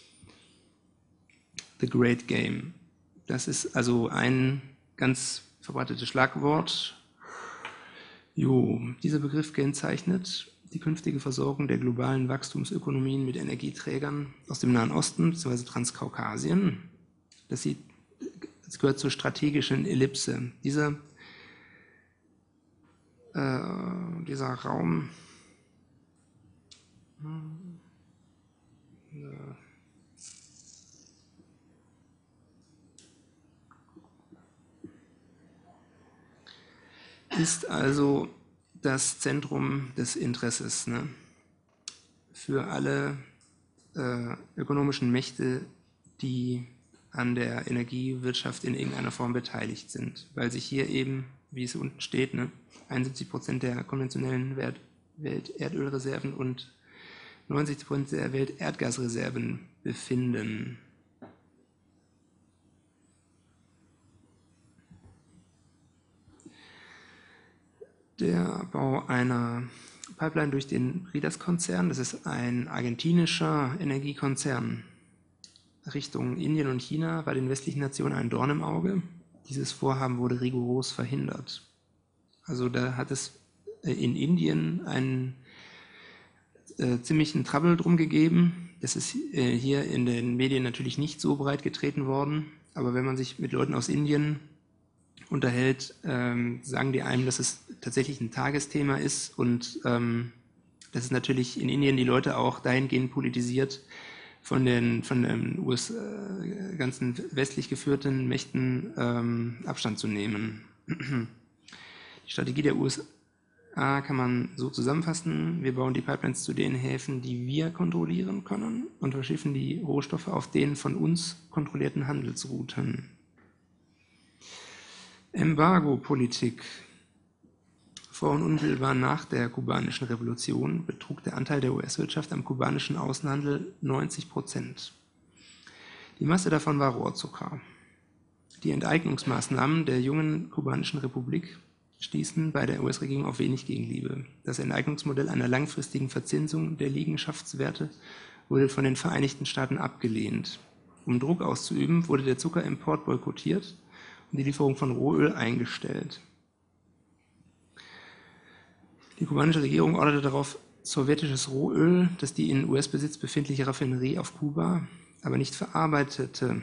The Great Game. Das ist also ein ganz verbreitetes Schlagwort. Dieser Begriff kennzeichnet die künftige Versorgung der globalen Wachstumsökonomien mit Energieträgern aus dem Nahen Osten bzw. Transkaukasien. Das gehört zur strategischen Ellipse. Dieser Raum ist also das Zentrum des Interesses, ne? Für alle ökonomischen Mächte, die an der Energiewirtschaft in irgendeiner Form beteiligt sind, weil sich hier eben, wie es unten steht, ne, 71% der konventionellen Welterdölreserven und 90% der Welterdgasreserven befinden. Der Bau einer Pipeline durch den Bridas-Konzern, das ist ein argentinischer Energiekonzern, Richtung Indien und China, war den westlichen Nationen ein Dorn im Auge. Dieses Vorhaben wurde rigoros verhindert. Also da hat es in Indien einen ziemlichen Trouble drum gegeben. Das ist hier in den Medien natürlich nicht so breit getreten worden, aber wenn man sich mit Leuten aus Indien unterhält, sagen die einem, dass es tatsächlich ein Tagesthema ist und dass es natürlich in Indien die Leute auch dahingehend politisiert, von den ganzen westlich geführten Mächten Abstand zu nehmen. Die Strategie der USA kann man so zusammenfassen: Wir bauen die Pipelines zu den Häfen, die wir kontrollieren können, und verschiffen die Rohstoffe auf den von uns kontrollierten Handelsrouten. Embargo-Politik. Vor und unmittelbar nach der kubanischen Revolution betrug der Anteil der US-Wirtschaft am kubanischen Außenhandel 90%. Die Masse davon war Rohrzucker. Die Enteignungsmaßnahmen der jungen kubanischen Republik stießen bei der US-Regierung auf wenig Gegenliebe. Das Enteignungsmodell einer langfristigen Verzinsung der Liegenschaftswerte wurde von den Vereinigten Staaten abgelehnt. Um Druck auszuüben, wurde der Zuckerimport boykottiert und die Lieferung von Rohöl eingestellt. Die kubanische Regierung orderte darauf sowjetisches Rohöl, das die in US-Besitz befindliche Raffinerie auf Kuba aber nicht verarbeiten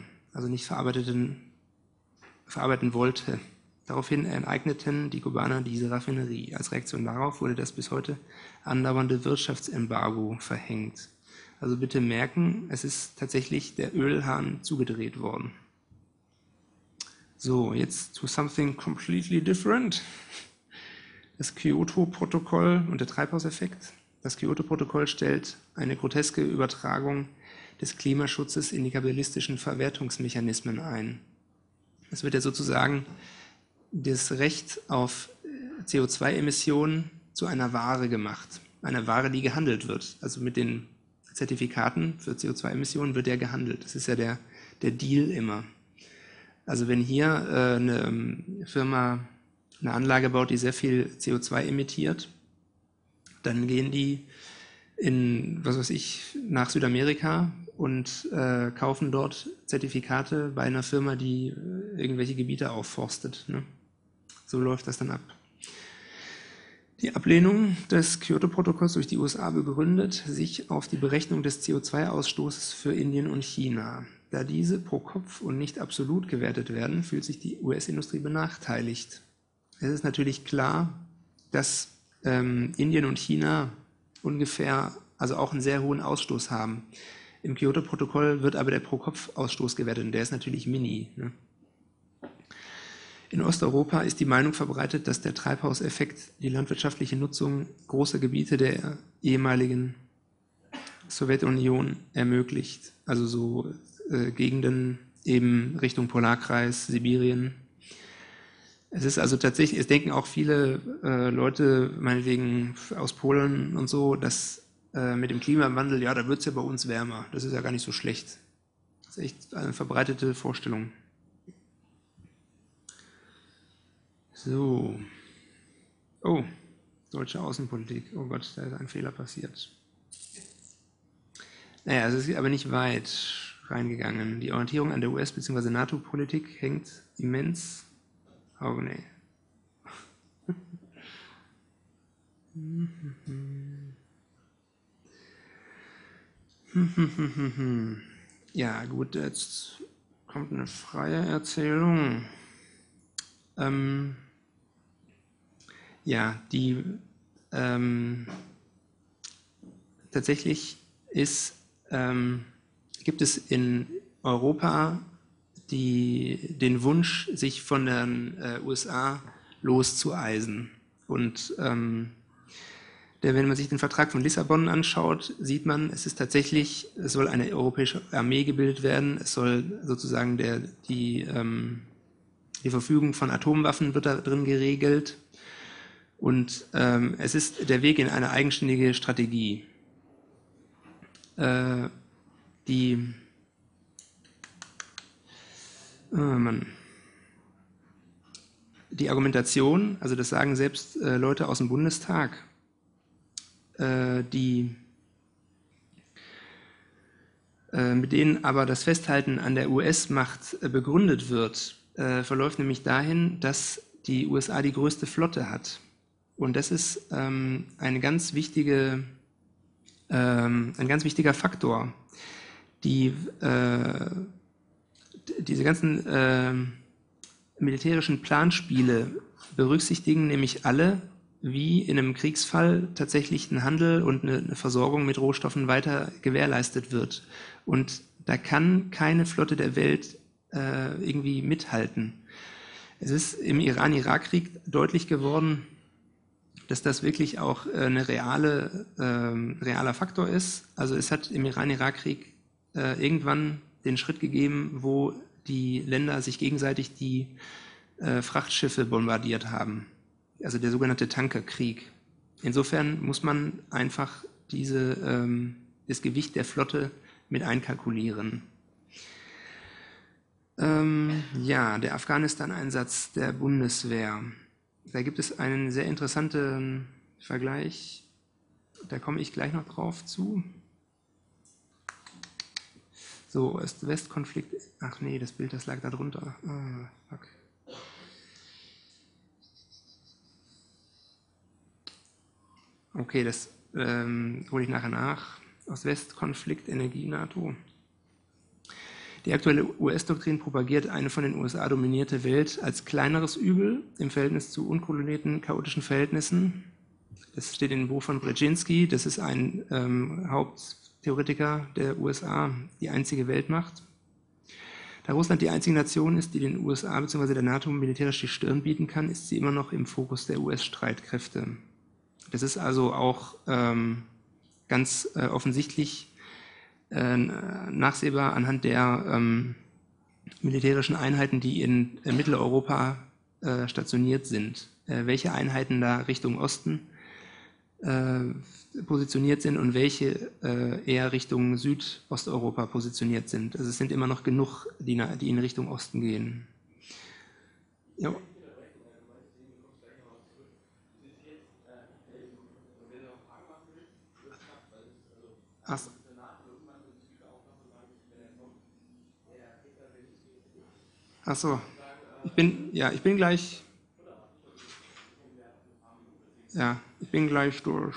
wollte. Daraufhin enteigneten die Kubaner diese Raffinerie. Als Reaktion darauf wurde das bis heute andauernde Wirtschaftsembargo verhängt. Also bitte merken, es ist tatsächlich der Ölhahn zugedreht worden. So, jetzt to something completely different. Das Kyoto-Protokoll und der Treibhauseffekt. Das Kyoto-Protokoll stellt eine groteske Übertragung des Klimaschutzes in die kapitalistischen Verwertungsmechanismen ein. Es wird ja sozusagen das Recht auf CO2-Emissionen zu einer Ware gemacht. Eine Ware, die gehandelt wird. Also mit den Zertifikaten für CO2-Emissionen wird ja gehandelt. Das ist ja der Deal immer. Also wenn hier eine Firma eine Anlage baut, die sehr viel CO2 emittiert, dann gehen die nach Südamerika und kaufen dort Zertifikate bei einer Firma, die irgendwelche Gebiete aufforstet. Ne? So läuft das dann ab. Die Ablehnung des Kyoto-Protokolls durch die USA begründet sich auf die Berechnung des CO2-Ausstoßes für Indien und China. Da diese pro Kopf und nicht absolut gewertet werden, fühlt sich die US-Industrie benachteiligt. Es ist natürlich klar, dass Indien und China also auch einen sehr hohen Ausstoß haben. Im Kyoto-Protokoll wird aber der Pro-Kopf-Ausstoß gewertet und der ist natürlich mini. Ne? In Osteuropa ist die Meinung verbreitet, dass der Treibhauseffekt die landwirtschaftliche Nutzung großer Gebiete der ehemaligen Sowjetunion ermöglicht. Also so Gegenden eben Richtung Polarkreis, Sibirien. Es ist also tatsächlich, es denken auch viele Leute, meinetwegen aus Polen und so, dass mit dem Klimawandel, ja, da wird es ja bei uns wärmer. Das ist ja gar nicht so schlecht. Das ist echt eine verbreitete Vorstellung. So. Oh, deutsche Außenpolitik. Oh Gott, da ist ein Fehler passiert. Naja, es ist aber nicht weit reingegangen. Die Orientierung an der US- bzw. NATO-Politik hängt immens. Oh nee. Ja, gut, jetzt kommt eine freie Erzählung. Ja, tatsächlich gibt es in Europa den Wunsch, sich von den USA loszueisen. Und wenn man sich den Vertrag von Lissabon anschaut, sieht man, es soll eine europäische Armee gebildet werden, es soll sozusagen die Verfügung von Atomwaffen wird da drin geregelt und es ist der Weg in eine eigenständige Strategie. Die Argumentation, also das sagen selbst Leute aus dem Bundestag, mit denen aber das Festhalten an der US-Macht begründet wird, verläuft nämlich dahin, dass die USA die größte Flotte hat. Und das ist ein ganz wichtiger Faktor. Diese ganzen militärischen Planspiele berücksichtigen nämlich alle, wie in einem Kriegsfall tatsächlich ein Handel und eine Versorgung mit Rohstoffen weiter gewährleistet wird. Und da kann keine Flotte der Welt irgendwie mithalten. Es ist im Iran-Irak-Krieg deutlich geworden, dass das wirklich auch eine realer Faktor ist. Also es hat im Iran-Irak-Krieg irgendwann den Schritt gegeben, wo die Länder sich gegenseitig die Frachtschiffe bombardiert haben. Also der sogenannte Tankerkrieg. Insofern muss man einfach das Gewicht der Flotte mit einkalkulieren. Ja, der Afghanistan-Einsatz der Bundeswehr. Da gibt es einen sehr interessanten Vergleich. Da komme ich gleich noch drauf zu. So, Ost-West-Konflikt. Ach nee, das Bild, das lag da drunter. Ah, fuck. Okay, das hole ich nachher nach. Ost-West-Konflikt, Energie-NATO. Die aktuelle US-Doktrin propagiert eine von den USA dominierte Welt als kleineres Übel im Verhältnis zu unkoordinierten, chaotischen Verhältnissen. Das steht in dem Buch von Brzezinski. Das ist ein Haupttheoretiker der USA, die einzige Weltmacht. Da Russland die einzige Nation ist, die den USA bzw. der NATO militärisch die Stirn bieten kann, ist sie immer noch im Fokus der US-Streitkräfte. Das ist also auch ganz offensichtlich nachsehbar anhand der militärischen Einheiten, die in Mitteleuropa stationiert sind. Welche Einheiten da Richtung Osten positioniert sind und welche eher Richtung Südosteuropa positioniert sind. Also es sind immer noch genug, die in Richtung Osten gehen. Ja. Ach. Ach so, ich bin gleich durch.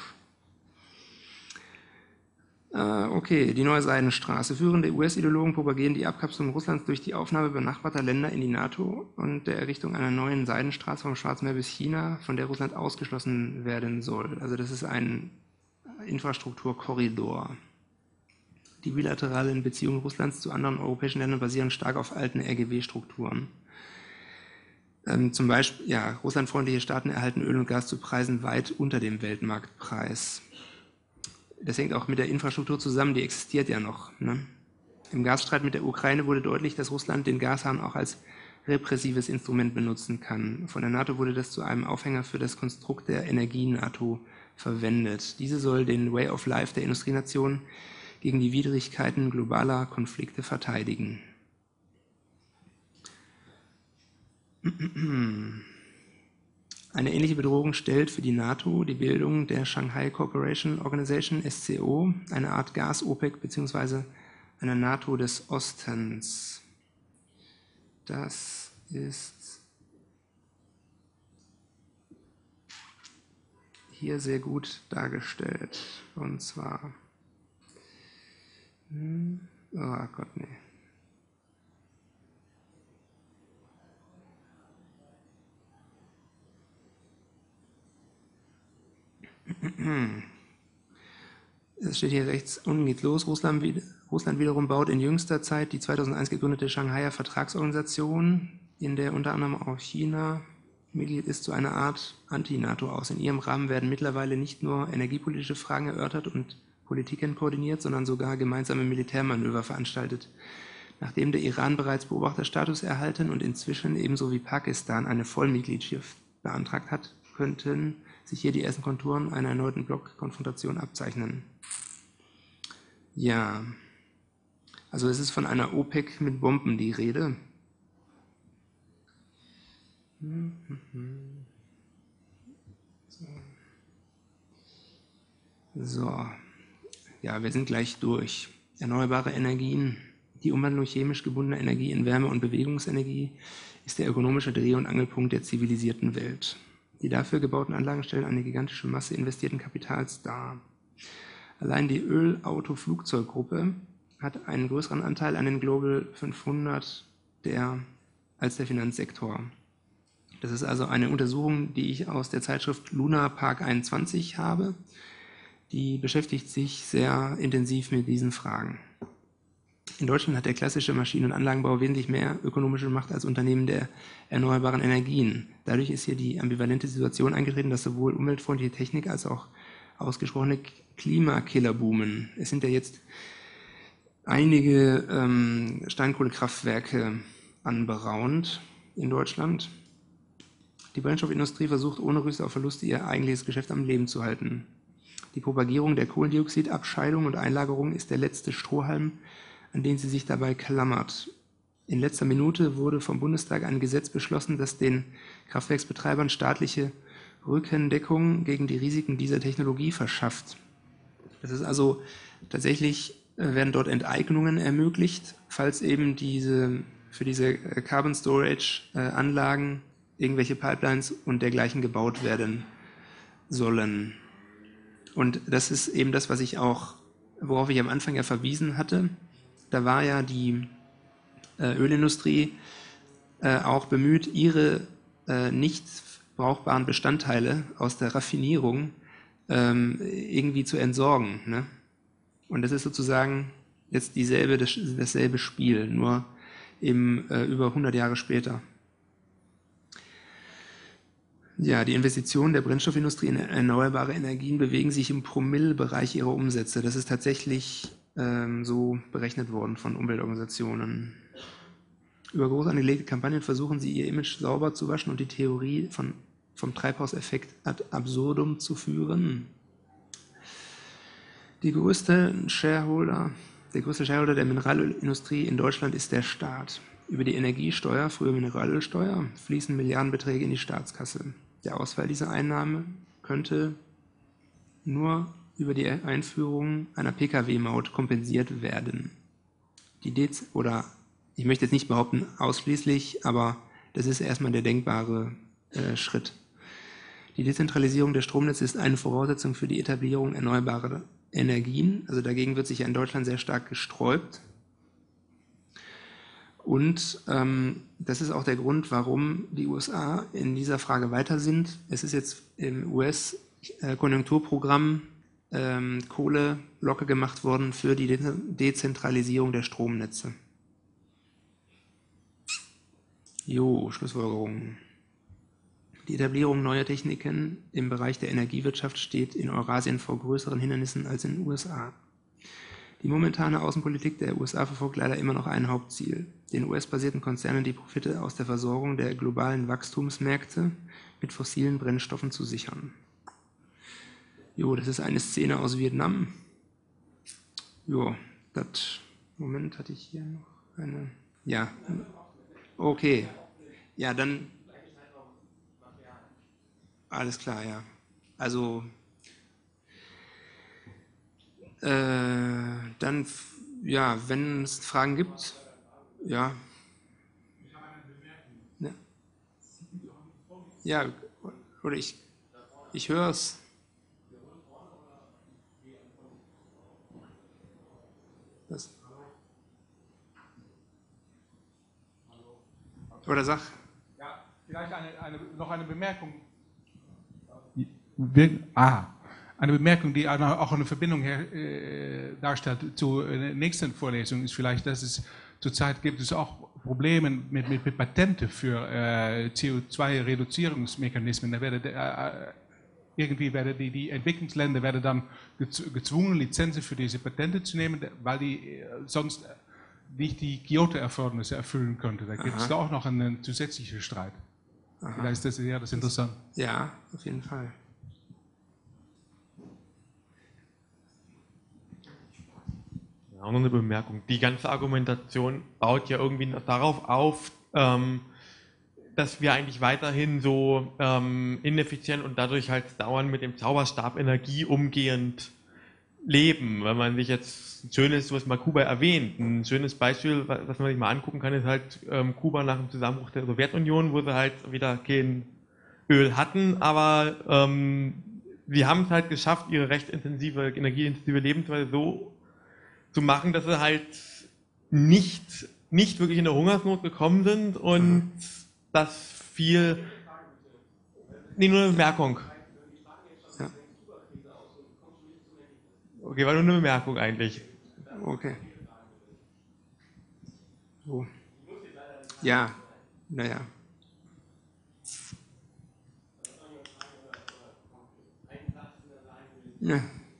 Okay, die neue Seidenstraße. Führende US-Ideologen propagieren die Abkapselung Russlands durch die Aufnahme benachbarter Länder in die NATO und der Errichtung einer neuen Seidenstraße vom Schwarzen Meer bis China, von der Russland ausgeschlossen werden soll. Also das ist ein Infrastrukturkorridor. Die bilateralen Beziehungen Russlands zu anderen europäischen Ländern basieren stark auf alten RGW-Strukturen. Zum Beispiel, ja, russlandfreundliche Staaten erhalten Öl und Gas zu Preisen weit unter dem Weltmarktpreis. Das hängt auch mit der Infrastruktur zusammen, die existiert ja noch. Ne? Im Gasstreit mit der Ukraine wurde deutlich, dass Russland den Gashahn auch als repressives Instrument benutzen kann. Von der NATO wurde das zu einem Aufhänger für das Konstrukt der Energie-NATO verwendet. Diese soll den Way of Life der Industrienation gegen die Widrigkeiten globaler Konflikte verteidigen. Eine ähnliche Bedrohung stellt für die NATO die Bildung der Shanghai Cooperation Organization, SCO, eine Art Gas-OPEC bzw. einer NATO des Ostens. Das ist hier sehr gut dargestellt. Und zwar oh Gott, nee. Es steht hier rechts unten geht's los. Russland wiederum baut in jüngster Zeit die 2001 gegründete Shanghaier Vertragsorganisation, in der unter anderem auch China Mitglied ist, zu einer Art Anti-NATO aus. In ihrem Rahmen werden mittlerweile nicht nur energiepolitische Fragen erörtert und Politiken koordiniert, sondern sogar gemeinsame Militärmanöver veranstaltet. Nachdem der Iran bereits Beobachterstatus erhalten und inzwischen ebenso wie Pakistan eine Vollmitgliedschaft beantragt hat, könnten sich hier die ersten Konturen einer erneuten Blockkonfrontation abzeichnen. Ja, also es ist von einer OPEC mit Bomben die Rede. So, ja, wir sind gleich durch. Erneuerbare Energien. Die Umwandlung chemisch gebundener Energie in Wärme- und Bewegungsenergie ist der ökonomische Dreh- und Angelpunkt der zivilisierten Welt. Die dafür gebauten Anlagen stellen eine gigantische Masse investierten Kapitals dar. Allein die Öl-Auto-Flugzeuggruppe hat einen größeren Anteil an den Global 500 der als der Finanzsektor. Das ist also eine Untersuchung, die ich aus der Zeitschrift Luna Park 21 habe. Die beschäftigt sich sehr intensiv mit diesen Fragen. In Deutschland hat der klassische Maschinen- und Anlagenbau wesentlich mehr ökonomische Macht als Unternehmen der erneuerbaren Energien. Dadurch ist hier die ambivalente Situation eingetreten, dass sowohl umweltfreundliche Technik als auch ausgesprochene Klimakiller boomen. Es sind ja jetzt einige Steinkohlekraftwerke anberaumt in Deutschland. Die Brennstoffindustrie versucht ohne Rücksicht auf Verluste ihr eigentliches Geschäft am Leben zu halten. Die Propagierung der Kohlendioxidabscheidung und Einlagerung ist der letzte Strohhalm, an den sie sich dabei klammert. In letzter Minute wurde vom Bundestag ein Gesetz beschlossen, das den Kraftwerksbetreibern staatliche Rückendeckung gegen die Risiken dieser Technologie verschafft. Das ist also tatsächlich, werden dort Enteignungen ermöglicht, falls eben für diese Carbon Storage Anlagen irgendwelche Pipelines und dergleichen gebaut werden sollen. Und das ist eben das, worauf ich am Anfang ja verwiesen hatte. Da war ja die Ölindustrie auch bemüht, ihre nicht brauchbaren Bestandteile aus der Raffinierung irgendwie zu entsorgen. Ne? Und das ist sozusagen jetzt dasselbe Spiel, nur eben über 100 Jahre später. Ja, die Investitionen der Brennstoffindustrie in erneuerbare Energien bewegen sich im Promillebereich ihrer Umsätze. Das ist tatsächlich so berechnet worden von Umweltorganisationen. Über groß angelegte Kampagnen versuchen sie, ihr Image sauber zu waschen und die Theorie vom Treibhauseffekt ad absurdum zu führen. Der größte Shareholder der Mineralölindustrie in Deutschland ist der Staat. Über die Energiesteuer, früher Mineralölsteuer, fließen Milliardenbeträge in die Staatskasse. Der Ausfall dieser Einnahme könnte nur über die Einführung einer Pkw-Maut kompensiert werden. Ich möchte jetzt nicht behaupten ausschließlich, aber das ist erstmal der denkbare Schritt. Die Dezentralisierung der Stromnetze ist eine Voraussetzung für die Etablierung erneuerbarer Energien. Also dagegen wird sich ja in Deutschland sehr stark gesträubt. Und das ist auch der Grund, warum die USA in dieser Frage weiter sind. Es ist jetzt im US-Konjunkturprogramm Kohle locker gemacht worden für die Dezentralisierung der Stromnetze. Schlussfolgerungen. Die Etablierung neuer Techniken im Bereich der Energiewirtschaft steht in Eurasien vor größeren Hindernissen als in den USA. Die momentane Außenpolitik der USA verfolgt leider immer noch ein Hauptziel: den US-basierten Konzernen die Profite aus der Versorgung der globalen Wachstumsmärkte mit fossilen Brennstoffen zu sichern. Das ist eine Szene aus Vietnam. Moment, hatte ich hier noch eine. Ja, okay. Ja, dann. Alles klar, ja. Also. Dann, ja, wenn es Fragen gibt, ja. Ja, oder ich höre es. Oder sag. Ja, vielleicht noch eine Bemerkung. Eine Bemerkung, die auch eine Verbindung darstellt zur nächsten Vorlesung, ist vielleicht, dass es zurzeit gibt es auch Probleme mit Patenten für CO2-Reduzierungsmechanismen. Irgendwie werden die Entwicklungsländer werden dann gezwungen, Lizenzen für diese Patente zu nehmen, weil die sonst nicht die Kyoto-Erfordernisse erfüllen könnte. Da gibt es da auch noch einen zusätzlichen Streit. Vielleicht ist das interessant. Ja, auf jeden Fall. Auch noch eine Bemerkung. Die ganze Argumentation baut ja irgendwie darauf auf, dass wir eigentlich weiterhin so ineffizient und dadurch halt dauernd mit dem Zauberstab Energie umgehend leben. Wenn man sich jetzt ein schönes, was mal Kuba erwähnt, ein schönes Beispiel, was man sich mal angucken kann, ist halt Kuba nach dem Zusammenbruch der Sowjetunion, wo sie halt wieder kein Öl hatten, aber sie haben es halt geschafft, ihre recht energieintensive Lebensweise so zu machen, dass sie halt nicht nicht wirklich in der Hungersnot gekommen sind und das viel... Nee, nur eine Bemerkung. Ja. Okay, war nur eine Bemerkung eigentlich. Okay. So. Ja, naja. Ja.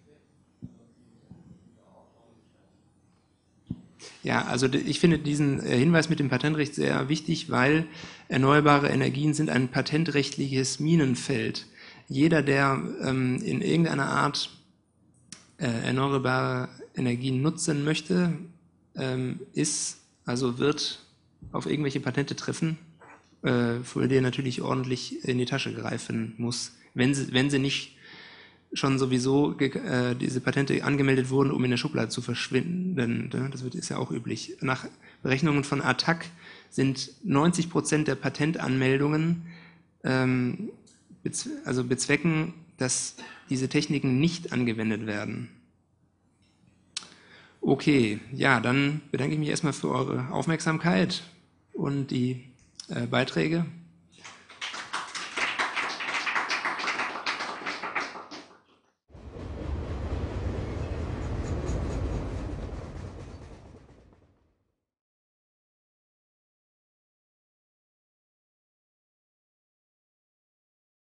Ja, also ich finde diesen Hinweis mit dem Patentrecht sehr wichtig, weil erneuerbare Energien sind ein patentrechtliches Minenfeld. Jeder, der in irgendeiner Art erneuerbare Energien nutzen möchte, wird auf irgendwelche Patente treffen, für die er natürlich ordentlich in die Tasche greifen muss, wenn sie nicht schon sowieso diese Patente angemeldet wurden, um in der Schublade zu verschwinden. Ist ja auch üblich. Nach Berechnungen von ATTAC sind 90% der Patentanmeldungen bezwecken, dass diese Techniken nicht angewendet werden. Okay, ja, dann bedanke ich mich erstmal für eure Aufmerksamkeit und die Beiträge.